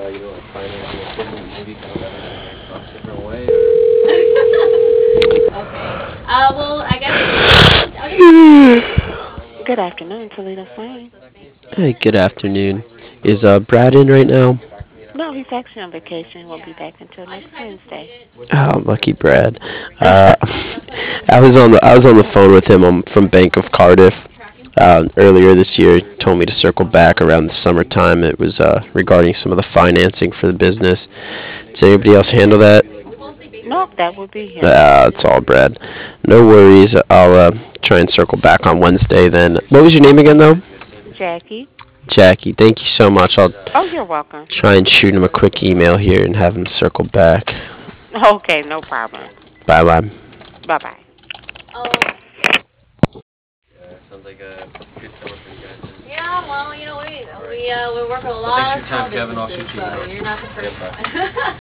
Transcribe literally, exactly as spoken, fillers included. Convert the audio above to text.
you know, like financing equipment, maybe kind of leveraging your trucks different way? Okay. Uh, well, I guess I'll just. Good afternoon, Toledo Fine. Hey, good afternoon. Is uh Brad in right now? No, he's actually on vacation. Won't be back until I next just I just need Wednesday. it. Oh, lucky Brad. Uh, I was on the I was on the phone with him um, from Bank of Cardiff uh, earlier this year. He told me to circle back around the summertime. It was uh, regarding some of the financing for the business. Does anybody else handle that? Nope, that would be him. Uh, it's all Brad. No worries. I'll uh, try and circle back on Wednesday then. What was your name again, Okay. though? Jackie. Jackie. Thank you so much. I'll Oh, you're welcome. try and shoot him a quick email here and have him circle back. Okay, no problem. Bye bye. Bye bye. Oh. Yeah, sounds like a good summer for you guys. Then. Yeah. Well, you know we we uh we work with a Well, thanks lot for of your time, small Kevin. I'll shoot businesses, you an so email. you're not the Yeah, first bye. one.